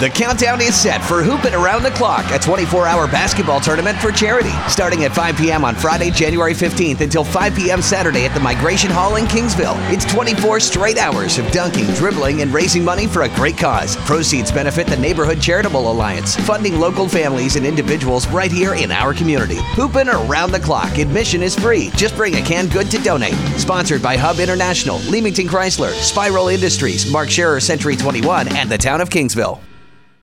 The countdown is set for Hoopin' Around the Clock, a 24-hour basketball tournament for charity. Starting at 5 p.m. on Friday, January 15th until 5 p.m. Saturday at the Migration Hall in Kingsville. It's 24 straight hours of dunking, dribbling, and raising money for a great cause. Proceeds benefit the Neighborhood Charitable Alliance, funding local families and individuals right here in our community. Hoopin' Around the Clock. Admission is free. Just bring a canned good to donate. Sponsored by Hub International, Leamington Chrysler, Spiral Industries, Mark Scherer Century 21, and the town of Kingsville.